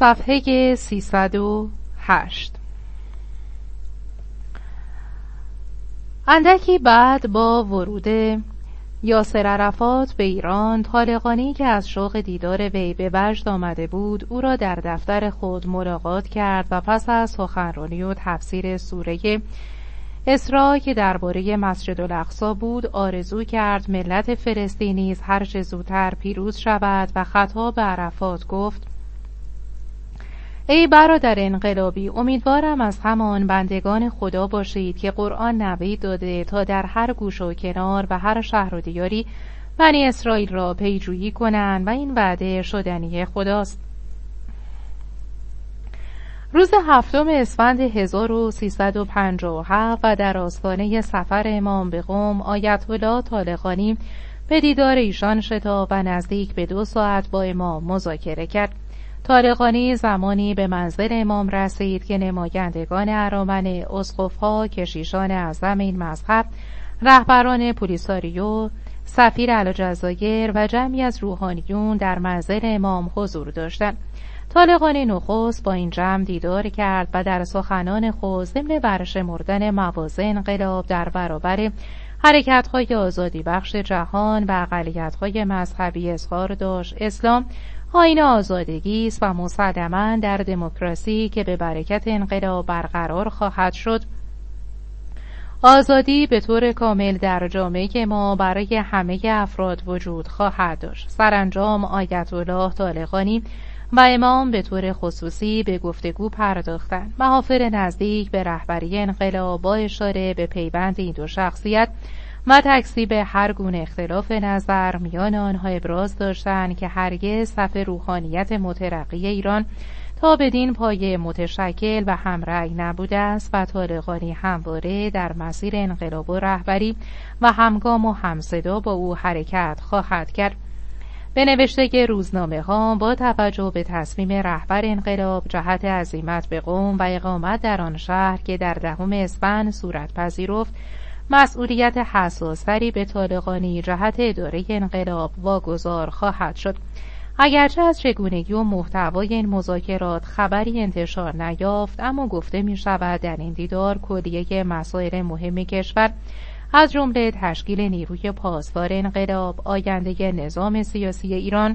صفحه 308. اندکی بعد با ورود یاسر عرفات به ایران، طالقانی که از شوق دیدار وی به وجد آمده بود او را در دفتر خود ملاقات کرد و پس از سخنرانی و تفسیر سوره اسراء که درباره مسجد الاقصی بود آرزو کرد ملت فلسطین نیز هر چه زودتر پیروز شود و خطاب به عرفات گفت: ای برادر انقلابی، امیدوارم از همان بندگان خدا باشید که قرآن نوید داده تا در هر گوش و کنار و هر شهر و دیاری بنی اسرائیل را پیجویی کنند و این وعده شدنی خداست. روز 7 اسفند 1357 و در آستانه سفر امام به قم، آیت الله طالقانی به دیدار ایشان شتاب و نزدیک به 2 ساعت با امام مذاکره کرد. طالقانی زمانی به منزل امام رسید که نمایندگان ارامن، اسقف‌ها، کشیشان اعظم این مذهب، رهبران پولیساریو، سفیر الجزایر و جمعی از روحانیون در منزل امام حضور داشتند. طالقانی نخست با این جمع دیدار کرد و در سخنان خود ضمن برشمردن مواضع انقلاب در برابر حرکت‌های آزادی بخش جهان و اقلیت‌های مذهبی اظهار داشت اسلام آیین آزادگی است و مسلماً در دموکراسی که به برکت انقلاب برقرار خواهد شد، آزادی به طور کامل در جامعه ما برای همه افراد وجود خواهد داشت. سرانجام آیت الله طالقانی و امام به طور خصوصی به گفتگو پرداختند. محافل نزدیک به رهبری انقلاب با اشاره به پیوند این 2 شخصیت و تکذیب هر گونه اختلاف نظر میان آنها ابراز داشتند که هرگز صف روحانیت مترقی ایران تا بدین پایه متشکل و همرأی نبوده است و طالقانی همواره در مسیر انقلاب و رهبری و همگام و همصدا با او حرکت خواهد کرد. به نوشته روزنامه‌ها با توجه به تصمیم رهبر انقلاب جهت عزیمت به قم و اقامت در آن شهر که در 10 اسفند صورت پذیرفت، مسئولیت حساس‌تری به طالقانی جهت اداره انقلاب واگذار خواهد شد. اگرچه از چگونگی و محتوای این مذاکرات خبری انتشار نیافت، اما گفته می شود در این دیدار کلیه مسائل مهم کشور از جمله تشکیل نیروی پاسدار انقلاب، آینده نظام سیاسی ایران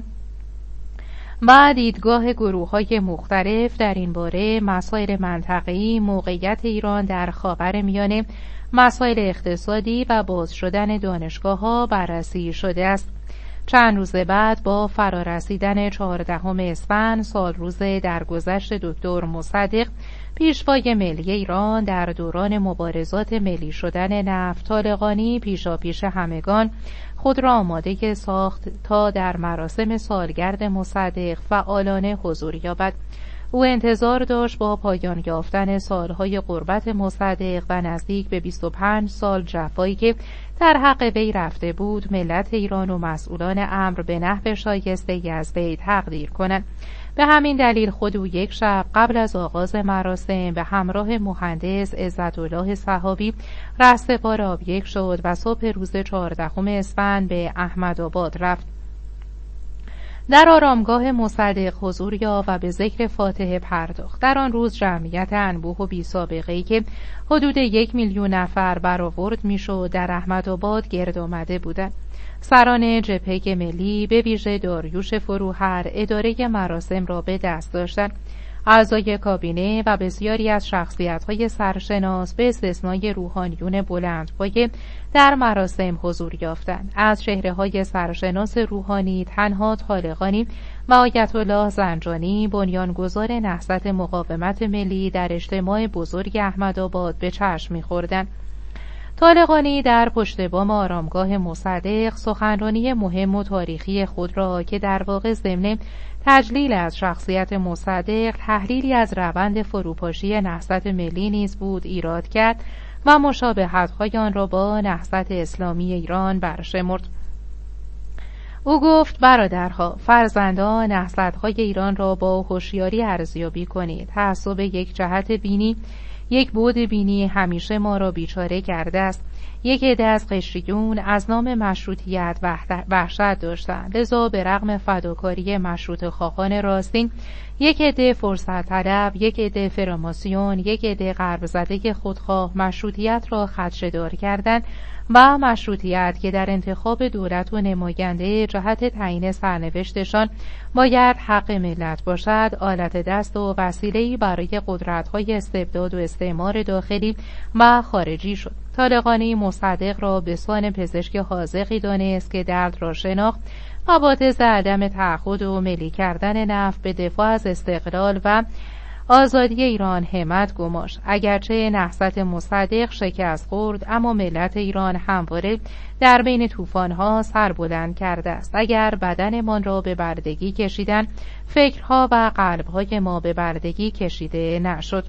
و دیدگاه گروه‌های مختلف در این باره، مسائل منطقه‌ای، موقعیت ایران در خاورمیانه، مسائل اقتصادی و باز شدن دانشگاه‌ها بررسی شده است. چند روز بعد با فرارسیدن 14 اسفند سال روز درگذشت دکتر مصدق، پیشوای ملی ایران در دوران مبارزات ملی شدن نفت، طالقانی پیشاپیش همگان خود را آماده ساخت تا در مراسم سالگرد مصدق فعالانه حضور یابد. او انتظار داشت با پایان یافتن سالهای غربت مصدق و نزدیک به 25 سال جفایی که در حق وی رفته بود، ملت ایران و مسئولان امر به نحو شایسته‌ای از وی تقدیر کنند. به همین دلیل خود او یک شب قبل از آغاز مراسم به همراه مهندس عزت‌الله صحابی رهسپار آبیک شد و صبح روز 14 اسفند به احمدآباد رفت. در آرامگاه مصدق حضور یافت و به ذکر فاتحه پرداخت. در آن روز جمعیت انبوه و بی سابقه‌ای که حدود 1 میلیون نفر برآورد میشد در احمدآباد گرد آمده بودند. سران جبهه ملی به ویژه داریوش فروهر اداره مراسم را به دست داشتند. اعضای کابینه و بسیاری از شخصیت‌های سرشناس به استثنای روحانیون بلندپایه در مراسم حضور یافتند. از چهره‌های سرشناس روحانی تنها طالقانی و آیت الله زنجانی، بنیانگذار نهضت مقاومت ملی، در اجتماع بزرگ احمدآباد به چشم می‌خوردند. طالقانی در پشت بام آرامگاه مصدق سخنرانی مهم و تاریخی خود را که در واقع ضمن تجلیل از شخصیت مصدق تحلیلی از روند فروپاشی نهضت ملی نیز بود ایراد کرد و مشابهت‌های آن را با نهضت اسلامی ایران برشمرد. او گفت: برادرها، فرزندان نهضت‌های ایران را با هوشیاری ارزیابی کنید. تعصب یک جهت بینی، یک بعد بینی همیشه ما را بیچاره کرده است. یک عده از قشریون از نام مشروطیت وحشت داشتند، لذا به رغم فداکاری مشروطه خواهان راستین، یک عده فرصت طلب، یک عده فراماسیون، یک عده غرب زده خودخواه مشروطیت را خدشه‌دار کردند و مشروطیت که در انتخاب دولت و نماینده جهت تعیین سرنوشتشان باید حق ملت باشد، آلت دست و وسیله‌ای برای قدرت‌های استبداد و استعمار داخلی و خارجی شد. طالقانی مصدق را به سان پزشک حاذقی دانست که درد را شناخت و با تز عدم تعهد و ملی کردن نفت به دفاع از استقلال و آزادی ایران همت گماشت. اگرچه نهضت مصدق شکست خورد، اما ملت ایران همواره در بین طوفان‌ها سر بلند کرده است. اگر بدنمان را به بردگی کشیدن، فکرها و قلب‌های ما به بردگی کشیده نشد.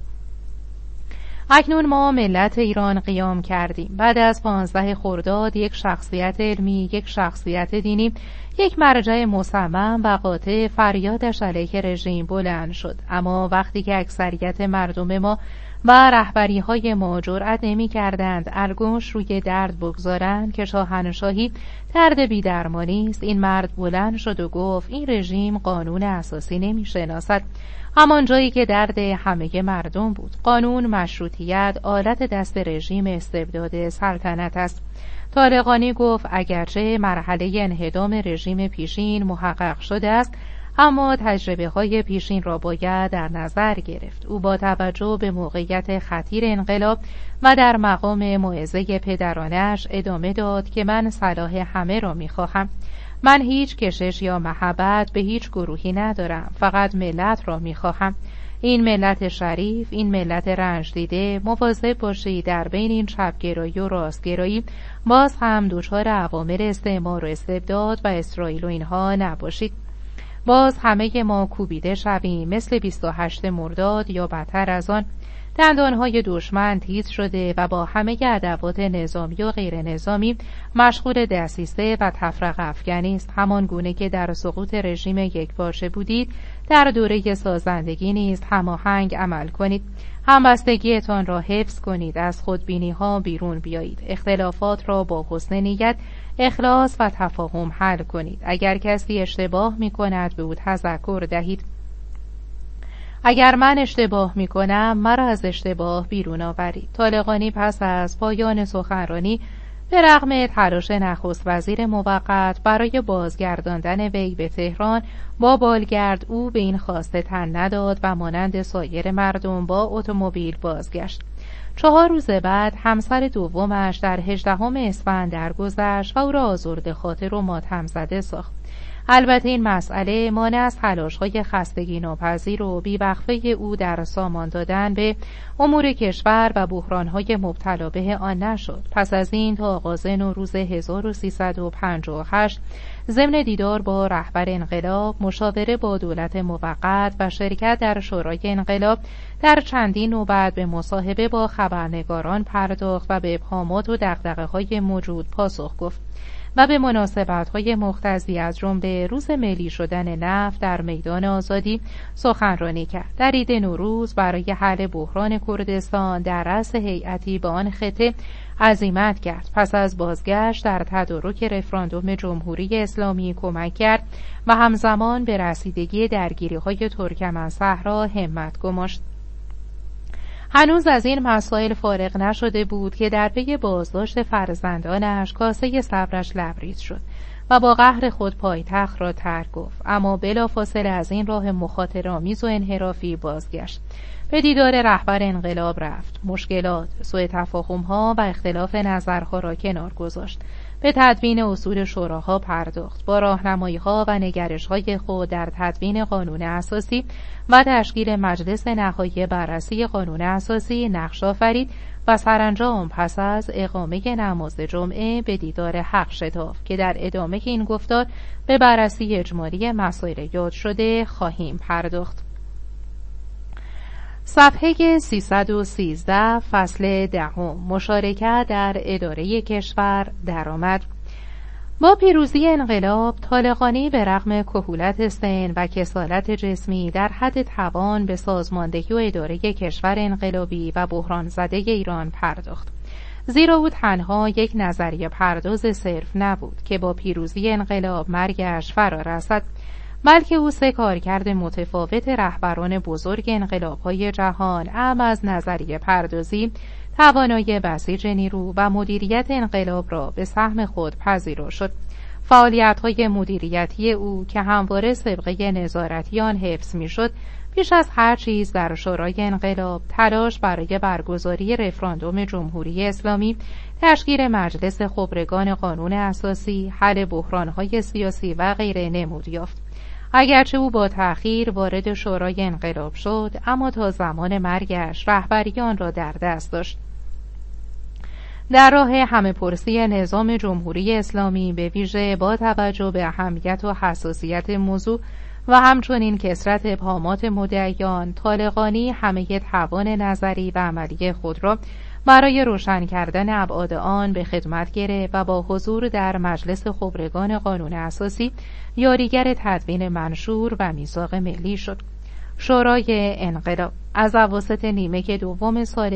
اکنون ما ملت ایران قیام کردیم. بعد از 15 خرداد یک شخصیت علمی، یک شخصیت دینی، یک مرجع مصمم و قاطع فریادش علیه رژیم بلند شد. اما وقتی که اکثریت مردم ما و رهبری‌های ما جرأت نمی‌کردند الگوش روی درد بگذارند که شاهنشاهی درد بی‌درمانی است، این مرد بلند شد و گفت این رژیم قانون اساسی نمی‌شناسد. همان جایی که درد همه مردم بود. قانون مشروطیت آلت دست رژیم استبداد سلطنت است. طالقانی گفت اگرچه مرحله انهدام رژیم پیشین محقق شده است، اما تجربه‌های پیشین را باید در نظر گرفت. او با توجه به موقعیت خطیر انقلاب و در مقام موعظه پدرانش ادامه داد که من صلاح همه را می‌خواهم. من هیچ کشش یا محبت به هیچ گروهی ندارم، فقط ملت را می‌خواهم. این ملت شریف، این ملت رنج دیده، مواظب باشید در بین این چپگرایی و راستگرایی باز هم دچار عوامل استعمار و استبداد و اسرائیل و اینها نباشید. باز همه ما کوبیده شویم مثل 28 مرداد یا بدتر از آن. دندانهای دشمن تیز شده و با همه ادوات نظامی و غیر نظامی مشغول دسیسه و تفرقه افکنی است. همان گونه که در سقوط رژیم یکپارچه بودید، در دوره سازندگی نیز هماهنگ عمل کنید. همبستگیتان را حفظ کنید، از خودبینی‌ها بیرون بیایید، اختلافات را با حسن نیت، اخلاص و تفاهم حل کنید. اگر کسی اشتباه می‌کند به او تذکر دهید. اگر من اشتباه می‌کنم مرا از اشتباه بیرون آورید. طالقانی پس از پایان سخنرانی به رغم تلاش نخست وزیر موقت برای بازگرداندن وی به تهران با بالگرد او به این خواسته تن نداد و مانند سایر مردم با اتومبیل بازگشت. 4 روز بعد همسر دومش در 18 اسفند درگذشت و او را آزرده خاطر و ماتم زده ساخت. البته این مسئله مانع از تلاش‌های خستگی ناپذیر و بی‌وقفه او در سامان دادن به امور کشور و بحران‌های مبتلا به آن نشد. پس از این تا آغاز نوروز 1358 ضمن دیدار با رهبر انقلاب، مشاوره با دولت موقت و شرکت در شورای انقلاب، در چندین نوبت به مصاحبه با خبرنگاران پرداخت و به ابهامات و دغدغه‌های موجود پاسخ گفت و به مناسبت‌های مقتضی از جمله روز ملی شدن نفت در میدان آزادی سخنرانی کرد. در عید نوروز برای حل بحران کردستان در رأس هیئتی به آن خطه عزیمت کرد. پس از بازگشت در تدارک رفراندوم جمهوری اسلامی کمک کرد و همزمان به رسیدگی درگیری‌های ترکمن‌صحرا همت گماشت. هنوز از این مسائل فارغ نشده بود که در پی بازداشت فرزندانش کاسه صبرش لبریز شد و با قهر خود پایتخت را ترک گفت. اما بلافاصله از این راه مخاطره‌آمیز و انحرافی بازگشت. به دیدار رهبر انقلاب رفت. مشکلات، سوء تفاهم‌ها و اختلاف نظرها را کنار گذاشت. به تدوین اصول شوراها پرداخت. با راهنمایی‌ها و نگرش‌های خود در تدوین قانون اساسی و تشکیل مجلس نهایی بررسی قانون اساسی نقش آفرید و سرانجام پس از اقامه نماز جمعه به دیدار حق شتافت که در ادامه این گفتار به بررسی اجمالی مسائل یاد شده خواهیم پرداخت. صفحه 313 فصل 10 مشارکت در اداره کشور درآمد. با پیروزی انقلاب، طالقانی به رغم کهولت سن و کسالت جسمی در حد توان به سازماندهی و اداره کشور انقلابی و بحران زده ایران پرداخت. زیرا او تنها یک نظریه پرداز صرف نبود که با پیروزی انقلاب مرگش فرا رسد، بلکه او 3 کارکرد متفاوت رهبران بزرگ انقلاب‌های جهان، اعم از نظریه پردازی، توانایی بسیج نیرو و مدیریت انقلاب را به سهم خود پذیرا شد. فعالیت‌های مدیریتی او که همواره سابقه نظارتی آن حفظ می‌شد، پیش از هر چیز در شورای انقلاب تلاش برای برگزاری رفراندوم جمهوری اسلامی، تشکیل مجلس خبرگان قانون اساسی، حل بحران‌های سیاسی و غیره نمود یافت. اگرچه او با تأخیر وارد شورای انقلاب شد، اما تا زمان مرگش رهبری آن را در دست داشت. در راه همه‌پرسی نظام جمهوری اسلامی، به ویژه با توجه به اهمیت و حساسیت موضوع و همچنین کثرت ابهامات مدعیان، طالقانی همه توان نظری و عملی خود را برای روشن کردن ابعاد آن به خدمت گرفت و با حضور در مجلس خبرگان قانون اساسی یاریگر تدوین منشور و میثاق ملی شد. شورای انقلاب از اواسط نیمه دوم سال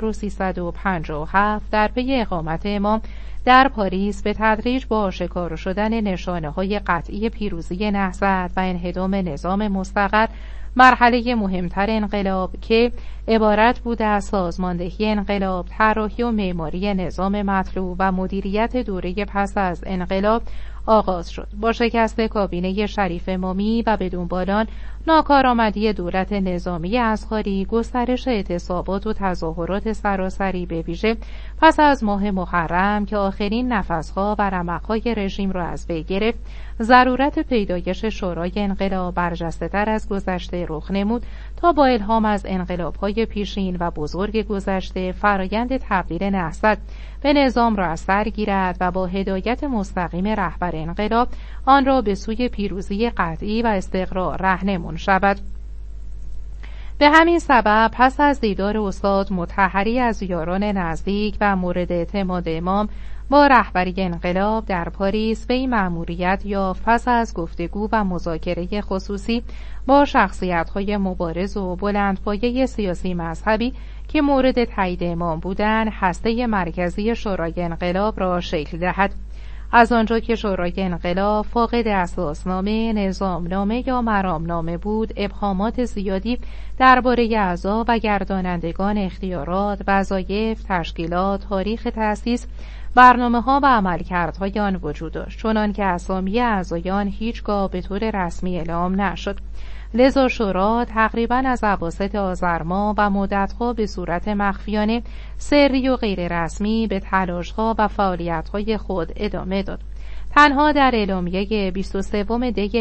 1357 در پی اقامت امام در پاریس به تدریج با آشکار شدن نشانه‌های قطعی پیروزی نهضت و انهدام نظام مستقر، مرحله مهمتر انقلاب که عبارت بود از سازماندهی انقلاب، طراحی و معماری نظام مطلوب و مدیریت دوره پس از انقلاب آغاز شد. با شکست کابینه شریف امامی و به دنبال آن ناکارآمدی دولت نظامی اصغری، گسترش اعتصابات و تظاهرات سراسری به ویژه پس از ماه محرم که آخرین نفسها و رمق‌های رژیم را از بین گرفت، ضرورت پیدایش شورای انقلاب برجسته‌تر از گذشته رخ نمود تا با الهام از انقلاب‌های پیشین و بزرگ گذشته فرایند تبدیل نهضت به نظام را از سر گیرد و با هدایت مستقیم رهبر انقلاب آن را به سوی پیروزی قطعی و استقرار رهنمون شود. به همین سبب پس از دیدار استاد مطهری از یاران نزدیک و مورد اعتماد امام با رهبری انقلاب در پاریس، به این مأموریت یافت پس از گفتگو و مذاکره خصوصی با شخصیت‌های مبارز و بلندپایه سیاسی مذهبی که مورد تایید امام بودند، هسته مرکزی شورای انقلاب را شکل دهد. از آنجا که شورای انقلاب فاقد اساسنامه، نظامنامه یا مرامنامه بود، ابهامات زیادی درباره اعضا و گردانندگان اختیارات، وظایف، تشکیلات، تاریخ تأسیس، برنامه‌ها و عملکردهای آن وجود داشت، چنان که اسامی اعضایان هیچگاه به طور رسمی اعلام نشد. لذا شورا تقریباً از اواسط آذر ماه و مدتها به صورت مخفیانه، سری و غیر رسمی به تلاش‌ها و فعالیت‌های خود ادامه داد. تنها در اعلامیه 23 دی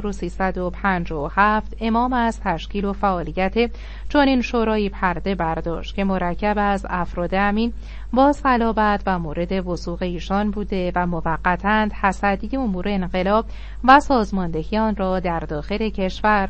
1357 امام از تشکیل و فعالیت چنین شورایی پرده برداشت که مرکب از افراد امین با صلابت و مورد وثوق ایشان بوده و موقتاً تصدی امور انقلاب و سازماندهی آن را در داخل کشور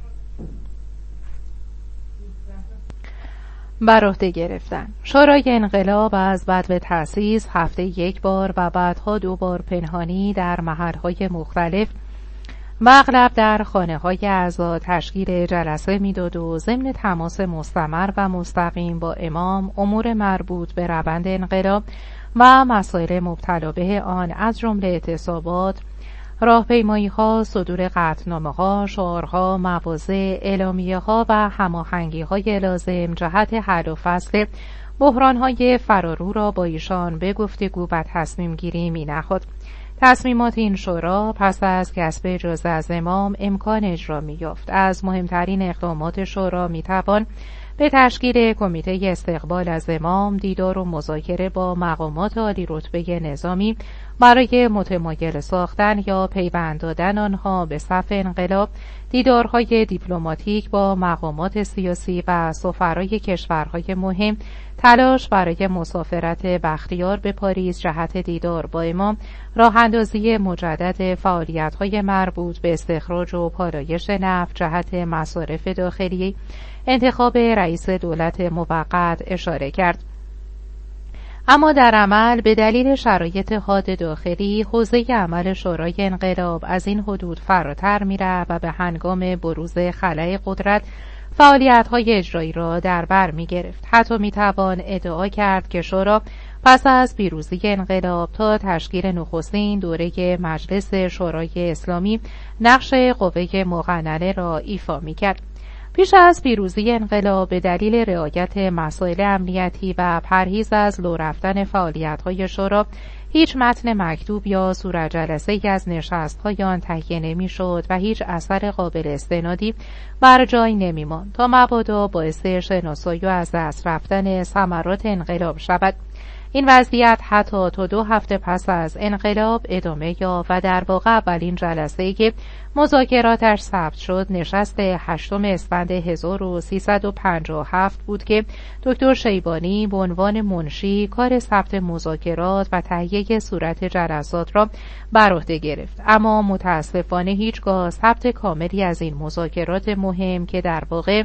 بر عهده گرفتند. شورای انقلاب از بدو تأسیس هفته 1 بار و بعدها 2 بار پنهانی در محل‌های مختلف و اغلب در خانه‌های اعضا تشکیل جلسه می‌داد و ضمن تماس مستمر و مستقیم با امام امور مربوط به روند انقلاب و مسائل مبتلا به آن از جمله اعتصابات، راهپیمایی‌ها، صدور قطعنامه‌ها، شعارها، مواضع، اعلامیه‌ها و هماهنگی‌های لازم جهت حل و فصل بحران‌های فرارو را با ایشان به گفتگو و تصمیم گیری می‌نهاد. تصمیمات این شورا پس از کسب اجازه از امام امکان اجرا می‌یافت. از مهمترین اقدامات شورا می‌توان به تشکیل کمیته استقبال از امام، دیدار و مذاکره با مقامات عالی رتبه نظامی برای متمایل ساختن یا پیوند دادن آنها به صف انقلاب، دیدارهای دیپلماتیک با مقامات سیاسی و سفرای کشورهای مهم، تلاش برای مسافرت بختیار به پاریس جهت دیدار با امام، راه اندازی مجدد فعالیت‌های مربوط به استخراج و پالایش نفت جهت مصارف داخلی، انتخاب رئیس دولت موقت اشاره کرد. اما در عمل به دلیل شرایط حاد داخلی، حوزه عمل شورای انقلاب از این حدود فراتر می‌رفت و به هنگام بروز خلأ قدرت فعالیت‌های اجرایی را در بر می‌گرفت. حتی می‌توان ادعا کرد که شورا پس از پیروزی انقلاب تا تشکیل نخستین دوره مجلس شورای اسلامی نقش قوه مقننه را ایفا می‌کرد. پیش از پیروزی انقلاب به دلیل رعایت مسائل امنیتی و پرهیز از لو رفتن فعالیت‌های شورا هیچ متن مکتوب یا صورت جلسه‌ای از نشست‌های آن تهیه نمی‌شد و هیچ اثر قابل استنادی بر جای نمی‌ماند تا مبادا باعث شناسایی و از دست رفتن ثمرات انقلاب شود. این وضعیت حتی تا 2 هفته پس از انقلاب ادامه یافت و در واقع اولین جلسه‌ای که مذاکراتش ثبت شد نشست 8 اسفند 1357 بود که دکتر شیبانی به عنوان منشی کار ثبت مذاکرات و تهیه صورت جلسات را بر عهده گرفت. اما متاسفانه هیچگاه ثبت کاملی از این مذاکرات مهم که در واقع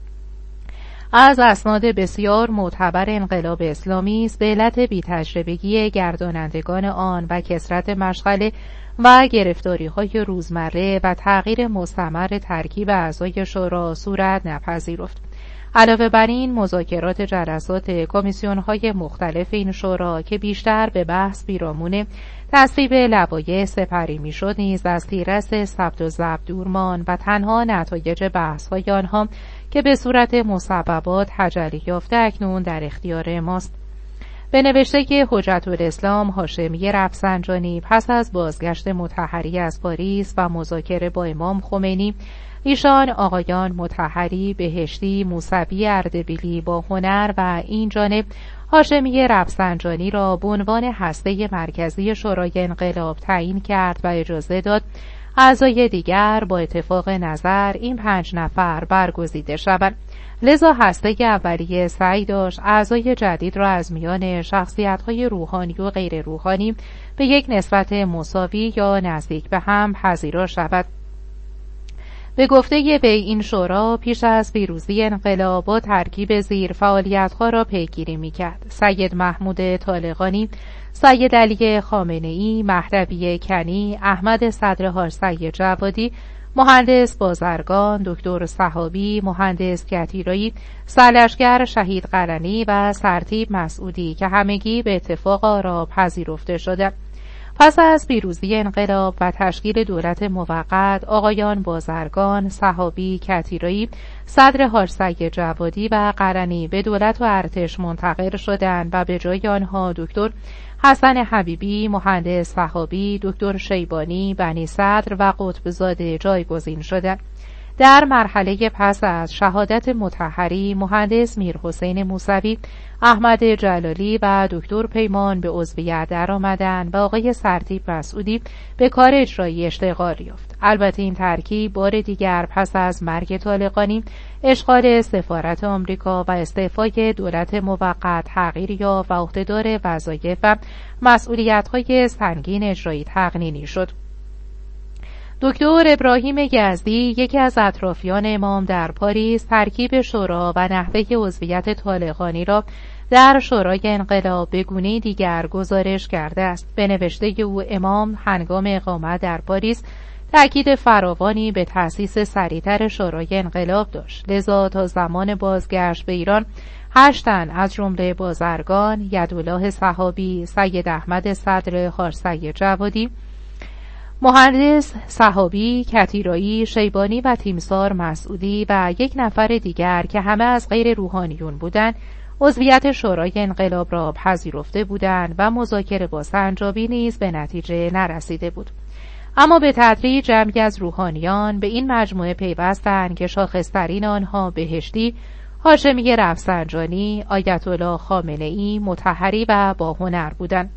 از اسناد بسیار معتبر انقلاب اسلامی است به علت بی‌تجربگی گردانندگان آن و کثرت مشغله و گرفتاری‌های روزمره و تغییر مستمر ترکیب اعضای شورا صورت نپذیرفت. علاوه بر این مذاکرات جلسات کمیسیون‌های مختلف این شورا که بیشتر به بحث پیرامون تصویب لوایح سپری میشد نیز از تیررس ثبت و ضبط دور ماند و تنها نتایج بحث‌های آنها که به صورت مسببات تجلی یافته اکنون در اختیار ماست. به نوشته حجت الاسلام هاشمی رفسنجانی پس از بازگشت مطهری از پاریس و مذاکره با امام خمینی، ایشان آقایان مطهری، بهشتی، موسوی اردبیلی با هنر و این جانب هاشمی رفسنجانی را به عنوان هسته مرکزی شورای انقلاب تعیین کرد و اجازه داد اعضای دیگر با اتفاق نظر این 5 نفر برگزیده شوند. لذا هسته اولیه سعی داشت اعضای جدید را از میان شخصیت‌های روحانی و غیر روحانی به یک نسبت مساوی یا نزدیک به هم پذیرا شود. به گفته وی این شورا پیش از پیروزی انقلاب با ترکیب زیر فعالیت‌ها را پیگیری می‌کرد: سید محمود طالقانی، سید علی خامنه‌ای، مهدوی کنی، احمد صدر هاشمی جوادی، مهندس بازرگان، دکتر صحابی، مهندس کتیرایی، سرلشکر شهید قرنی و سرتیپ مسعودی که همگی به اتفاق آرا پذیرفته شده. پس از پیروزی انقلاب و تشکیل دولت موقت، آقایان بازرگان، صحابی، کتیرایی، صدر هاشمی جوادی و قرنی به دولت و ارتش منتقل شدند و به جای آنها دکتر حسن حبیبی، مهندس صحابی، دکتر شیبانی، بنی صدر و قطبزاده جایگزین شدند. در مرحله پس از شهادت مطهری، مهندس میرحسین موسوی، احمد جلالی و دکتر پیمان به عضویت درآمدند و آقای سرتیپ مسعودی به کار اجرایی اشتغال یافت. البته این ترکیب بار دیگر پس از مرگ طالقانی، اشغال سفارت آمریکا و استعفای دولت موقت تغییر یافت و عهدهدار وظایف و مسئولیت‌های سنگین اجرایی تقنینی شد. دکتر ابراهیم یزدی، یکی از اطرافیان امام در پاریس، ترکیب شورا و نحوه عضویت طالقانی را در شورای انقلاب به گونه دیگر گزارش کرده است. به نوشته او امام هنگام اقامت در پاریس تأکید فراوانی به تأسیس سریعتر شورای انقلاب داشت. لذا تا زمان بازگشت به ایران 8 تن از جمله بازرگان، یدالله صحابی، سید احمد صدر هاشمی جوادی، مهندس صحابی، کتیرایی، شیبانی و تیمسار مسعودی و 1 نفر دیگر که همه از غیر روحانیون بودند عضویت شورای انقلاب را پذیرفته بودند و مذاکره با سنجابی نیز به نتیجه نرسیده بود. اما به تدریج جمعی از روحانیان به این مجموعه پیوستند که شاخص‌ترین آنها بهشتی، هاشمی رفسنجانی، آیت الله خامنه‌ای، مطهری و باهنر بودند.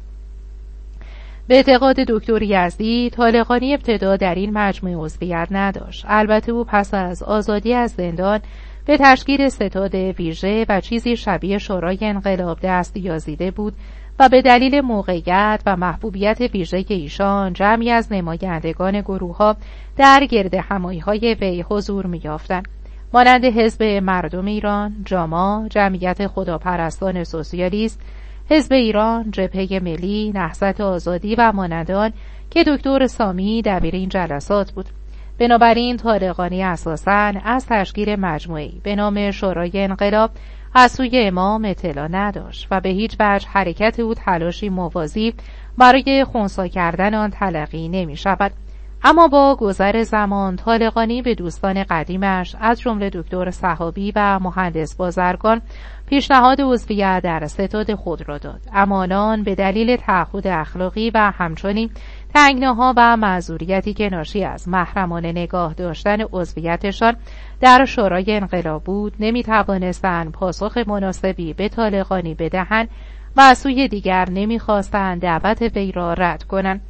به اعتقاد دکتر یزدی، طالقانی ابتدا در این مجموعه عضویت نداشت. البته او پس از آزادی از زندان به تشکیل ستاد ویژه و چیزی شبیه شورای انقلاب دست یازیده بود و به دلیل موقعیت و محبوبیت ویژه ایشان جمعی از نمایندگان گروه‌ها در گرد همایی‌های وی حضور می‌یافتند، مانند حزب مردم ایران، جاما، جمعیت خداپرستان سوسیالیست، حزب ایران، جبهه ملی، نهضت آزادی و مانند آن که دکتر سامی دبیر این جلسات بود. بنابراین طالقانی اساساً از تشکیل مجموعه‌ای به نام شورای انقلاب از سوی امام اطلاع نداشت و به هیچ وجه حرکت او تلاشی موازی برای خنثی کردن آن تلقی نمی شود. اما با گذر زمان طالقانی به دوستان قدیمش از جمله دکتر سحابی و مهندس بازرگان پیشنهاد عضویت در ستاد خود را داد، اما آنان به دلیل تعهد اخلاقی و همچنین تنگناها و معذوریتی که ناشی از محرمانه نگاه داشتن عضویتشان در شورای انقلاب بود نمی توانستند پاسخ مناسبی به طالقانی بدهند و از سوی دیگر نمی خواستند دعوت وی را رد کنند.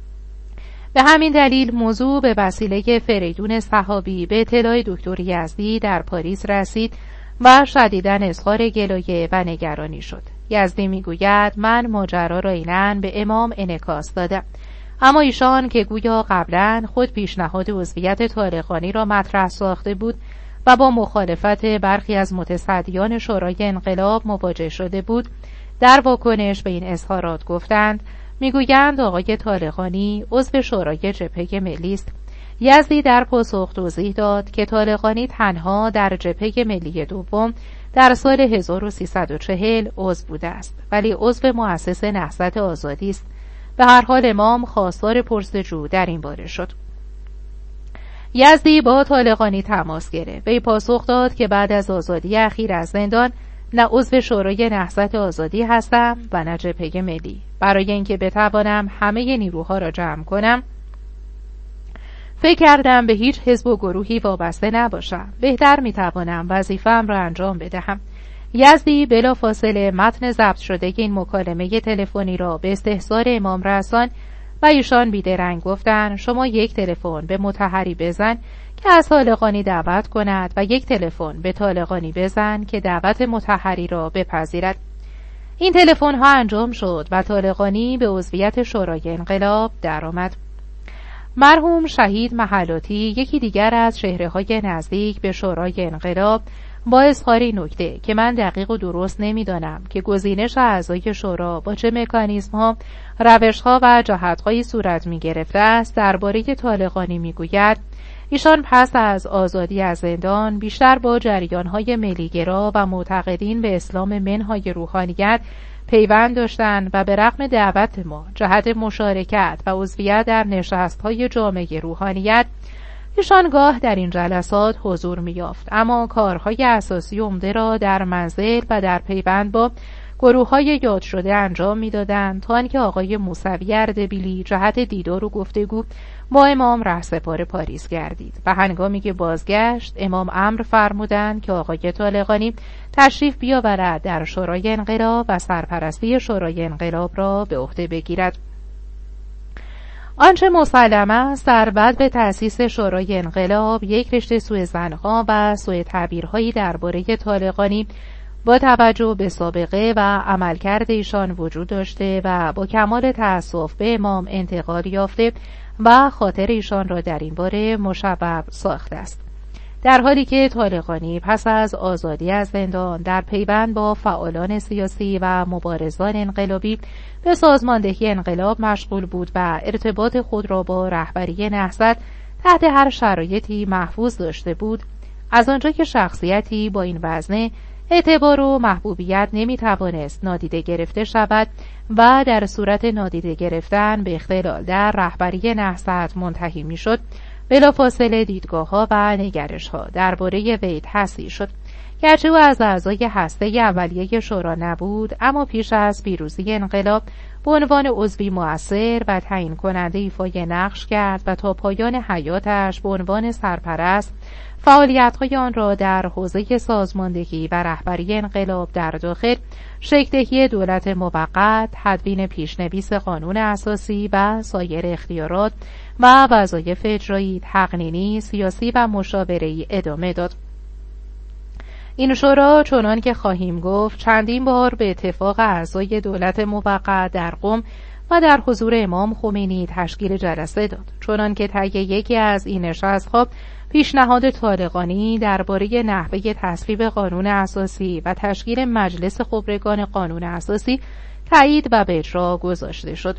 به همین دلیل موضوع به وسیله فریدون سحابی به اطلاع دکتر یزدی در پاریس رسید و شدیداً اظهار گلایه و نگرانی شد. یزدی میگوید من ماجرا را اینن به امام انعکاس دادم، اما ایشان که گویا قبلاً خود پیشنهاد عضویت طالقانی را مطرح ساخته بود و با مخالفت برخی از متصدیان شورای انقلاب مواجه شده بود، در واکنش به این اظهارات گفتند میگویند آقای طالقانی عضو شورای جبهه ملی است. یزدی در پاسخ توضیح داد که طالقانی تنها در جبهه ملی دوم در سال 1340 عضو بوده است، ولی عضو مؤسس نهضت آزادی است. به هر حال امام خواستار پرسجو در این باره شد. یزدی با طالقانی تماس گرفت. وی پاسخ داد که بعد از آزادی اخیر از زندان نه عضو شورای نهضت آزادی هستم و نه جبهه ملی. برای اینکه بتوانم همه نیروها را جمع کنم فکر کردم به هیچ حزب و گروهی وابسته نباشم، بهتر میتوانم وظیفه‌ام را انجام بدهم. یزدی بلافاصله متن ضبط شده این مکالمه تلفنی را به استحضار امام رساند و ایشان بیدرنگ گفتند شما یک تلفن به مطهری بزن که از طالقانی دعوت کند و یک تلفن به طالقانی بزن که دعوت مطهری را بپذیرد. این تلفن ها انجام شد و طالقانی به عضویت شورای انقلاب درآمد. مرحوم شهید محلاتی یکی دیگر از چهره‌های نزدیک به شورای انقلاب با اظهار نکته که من دقیق و درست نمی‌دانم که گزینش اعضای شورا با چه مکانیزم‌ها، روش‌ها و جهت‌هایی صورت می‌گرفته است درباره طالقانی می‌گوید ایشان پس از آزادی از زندان بیشتر با جریان‌های ملی‌گرا و معتقدین به اسلام منهای روحانیت پیوند داشتند و به رغم دعوت ما جهت مشارکت و عضویت در نشست‌های جامعه روحانیت ایشان گاه در این جلسات حضور می‌یافت، اما کارهای اساسی عمده را در منزل و در پیوند با گروه‌های یاد شده انجام می‌دادند تا آنکه آقای موسوی اردبیلی جهت دیدار و گفتگو با امام رهسپار پاریس گردید و هنگامی که بازگشت امام امر فرمودند که آقای طالقانی تشریف بیاورد در شورای انقلاب و سرپرستی شورای انقلاب را به عهده بگیرد. آنچه مسلم است در بعد تأسیس شورای انقلاب یک رشته سوء ظن‌ها و سوء تعبیرهایی درباره طالقانی با توجه به سابقه و عملکرد ایشان وجود داشته و با کمال تأسف به امام انتقال یافته و خاطر ایشان را در این باره مشوب ساخته است، در حالی که طالقانی پس از آزادی از زندان در پیوند با فعالان سیاسی و مبارزان انقلابی به سازماندهی انقلاب مشغول بود و ارتباط خود را با رهبری نهضت تحت هر شرایطی محفوظ داشته بود. از آنجا که شخصیتی با این وزنه اعتبار و محبوبیت نمیتوانست نادیده گرفته شود و در صورت نادیده گرفتن به اختلال در رهبری نهضت منتهی میشد، بلافاصله دیدگاه‌ها و نگرش‌ها درباره وی تصحیح شد. گرچه او از اعضای هسته اولیه شورا نبود، اما پیش از پیروزی انقلاب به عنوان عضوی مؤثر و تعیین کننده ایفای نقش کرد و تا پایان حیاتش به عنوان سرپرست فعالیت‌های آن را در حوزه سازماندهی و رهبری انقلاب در داخل، شکل‌دهی دولت موقت، تدوین پیشنویس قانون اساسی و سایر اختیارات و وظایف اجرایی، تقنینی، سیاسی و مشاوره‌ای ادامه داد. این شورا چنان که خواهیم گفت چندین بار به اتفاق اعضای دولت موقت در قم و در حضور امام خمینی تشکیل جلسه داد، چنان که طی یکی از این نشست‌ها پیشنهاد طالقانی درباره نحوه تصویب قانون اساسی و تشکیل مجلس خبرگان قانون اساسی تایید و به اجرا گذاشته شد.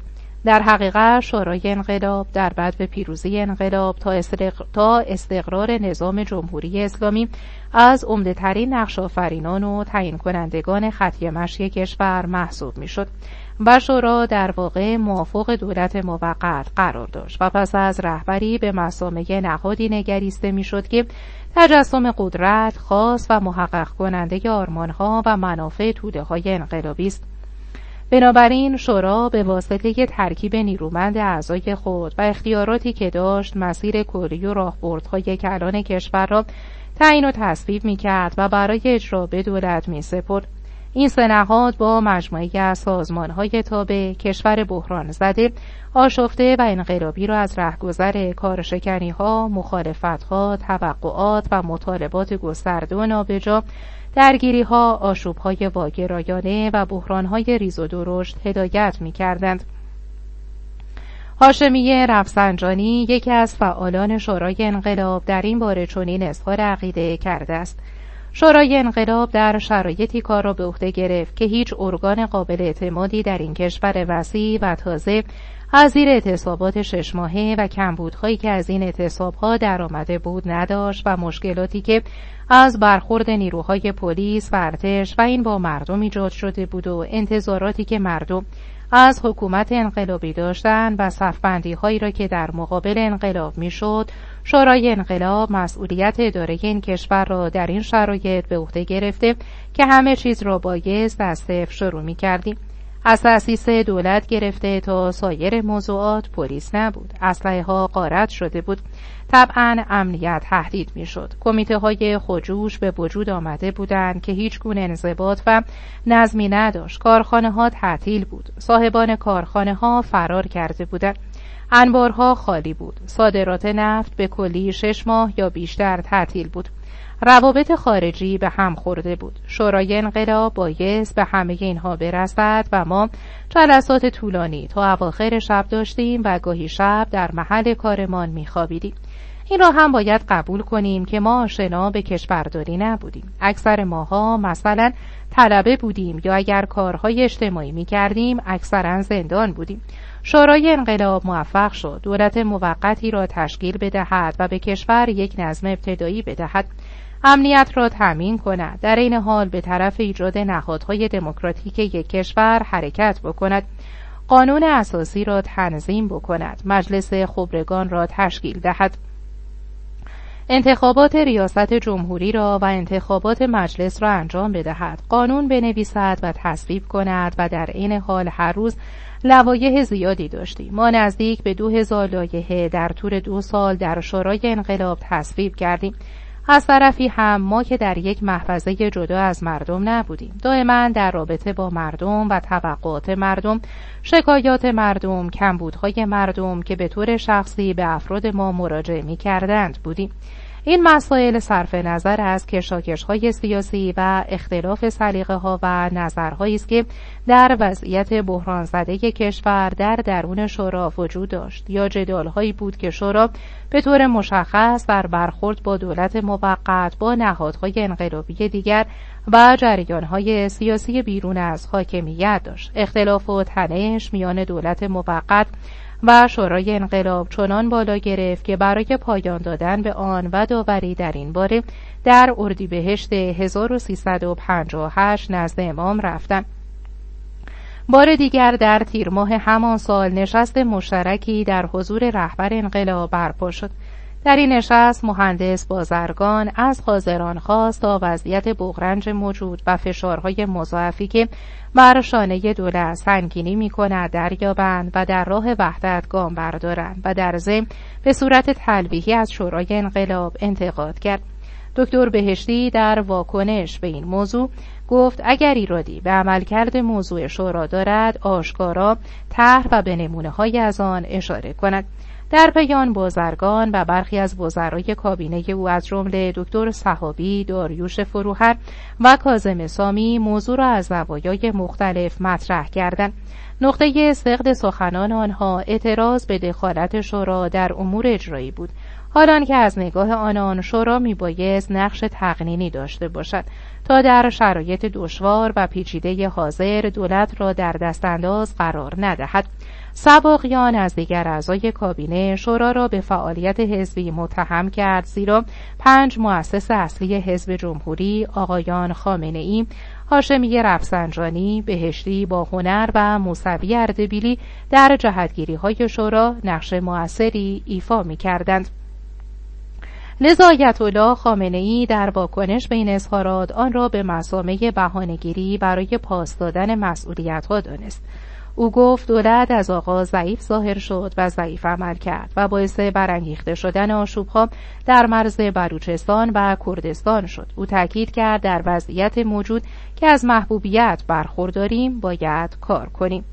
در حقیقت شورای انقلاب در بدو پیروزی انقلاب تا استقرار نظام جمهوری اسلامی از عمده‌ترین نقش‌آفرینان و تعیین کنندگان خط مشی کشور محسوب می‌شد و شورا در واقع موافق دولت موقت قرار داشت و پس از رهبری به مسامع نهادی نگریسته می‌شد که تجسم قدرت خاص و محقق کننده آرمان‌ها و منافع توده‌های انقلابی است. بنابراین شورا به واسطه ترکیب نیرومند اعضای خود و اختیاراتی که داشت مسیر کلی و راهبردهای کلان کشور را تعیین و تصویب می‌کرد و برای اجرا به دولت می‌سپرد. این سه نهاد با مجموعه‌ای از سازمان‌های تابع کشور بحران زده، آشفته و انقلابی را از رهگذر کارشکنی‌ها، مخالفت‌ها، توقعات و مطالبات گسترده و نابجا، درگیری‌ها، آشوب‌های واگرایانه و بحران‌های ریز و درشت هدایت می‌کردند. هاشمی رفسنجانی یکی از فعالان شورای انقلاب در این باره چنین اظهار عقیده کرده است: شورای انقلاب در شرایطی کار را به عهده گرفت که هیچ ارگان قابل اعتمادی در این کشور وسیع و تازه از زیر اعتصابات 6 ماهه و کمبودهایی که از این اعتصابها در آمده بود نداشت و مشکلاتی که از برخورد نیروهای پلیس و ارتش و این با مردم ایجاد شده بود و انتظاراتی که مردم از حکومت انقلابی داشتند و صفبندی هایی را که در مقابل انقلاب میشد، شورای انقلاب مسئولیت اداره این کشور را در این شرایط به عهده گرفته که همه چیز را بایست از صفر شروع می‌کردیم. از تأسیس دولت گرفته تا سایر موضوعات پلیس نبود، اسلحه ها غارت شده بود، طبعا امنیت تهدید میشد. کمیته های خودجوش به وجود آمده بودند که هیچ گونه انضباط و نظمی نداشت. کارخانه ها تعطیل بود، صاحبان کارخانه ها فرار کرده بودند، انبارها خالی بود، صادرات نفت به کلی 6 ماه یا بیشتر تعطیل بود، روابط خارجی به هم خورده بود. شورای انقلاب بایست به همه اینها برسد و ما جلسات طولانی تا اواخر شب داشتیم و گاهی شب در محل کارمان میخوابیدیم. این را هم باید قبول کنیم که ما آشنا به کشورداری نبودیم. اکثر ماها مثلا طلبه بودیم یا اگر کارهای اجتماعی میکردیم اکثرا زندان بودیم. شورای انقلاب موفق شد دولت موقتی را تشکیل بدهد و به کشور یک نظم ابتدایی بدهد، امنیت را تامین کند، در این حال به طرف ایجاد نهادهای دموکراتیک یک کشور حرکت بکند، قانون اساسی را تنظیم بکند، مجلس خبرگان را تشکیل دهد، انتخابات ریاست جمهوری را و انتخابات مجلس را انجام بدهد، قانون بنویسد و تصویب کند و در این حال هر روز لوایح زیادی داشتیم. ما نزدیک به 2000 لایحه در طول 2 سال در شورای انقلاب تصویب کردیم. از طرفی هم ما که در یک محفظه جدا از مردم نبودیم، دائما در رابطه با مردم و توقعات مردم، شکایات مردم، کمبودهای مردم که به طور شخصی به افراد ما مراجعه می‌کردند بودیم. این مسائل صرف نظر از کشاکش‌های سیاسی و اختلاف سلیقه‌ها و نظرهایی است که در وضعیت بحران زده کشور در درون شورا وجود داشت یا جدال‌هایی بود که شورا به طور مشخص در برخورد با دولت موقت با نهادهای انقلابی دیگر و جریان‌های سیاسی بیرون از حاکمیت داشت. اختلاف و تنش میان دولت موقت و شورای انقلاب چنان بالا گرفت که برای پایان دادن به آن و داوری در این باره در اردیبهشت 1358 نزد امام رفتند. بار دیگر در تیر ماه همان سال نشست مشترکی در حضور رهبر انقلاب برپا شد. در این نشست مهندس بازرگان از حاضران خواست تا وضعیت بغرنج موجود و فشارهای مضاعفی که بر شانه دولت سنگینی می‌کند دریابند و در راه وحدت گام بردارند و در ضمن به صورت تلویحی از شورای انقلاب انتقاد کرد. دکتر بهشتی در واکنش به این موضوع گفت اگر ایرادی به عملکرد موضوع شورا دارد آشکارا طرح و به نمونه‌های از آن اشاره کند. در پیان بازرگان و برخی از وزرای کابینه او از جمله دکتر صحابی، داریوش فروهر و کاظم سامی موضوع را از زوایای مختلف مطرح کردند. نقطه سقط سخنان آنها اعتراض به دخالت شورا در امور اجرایی بود، حالان که از نگاه آنان شورا میبایست نقش تقنینی داشته باشد تا در شرایط دشوار و پیچیده حاضر دولت را در دستانداز قرار ندهد. سباقیان از دیگر اعضای کابینه شورا را به فعالیت حزبی متهم کرد، زیرا 5 مؤسس اصلی حزب جمهوری آقایان خامنه‌ای، هاشمی رفسنجانی، بهشتی با هنر و موسوی اردبیلی در جهتگیری‌های شورا نقش مؤثری ایفا می‌کردند. لذا آیت‌الله خامنه‌ای در واکنش به این اظهارات آن را به مسامه بهانه‌گیری برای پاس دادن مسئولیت‌ها دانست. او گفت دولت از آغاز ضعیف ظاهر شد و ضعیف عمل کرد و باعث برانگیخته شدن آشوب‌ها در مرز بلوچستان و کردستان شد. او تاکید کرد در وضعیت موجود که از محبوبیت برخورداریم باید کار کنیم.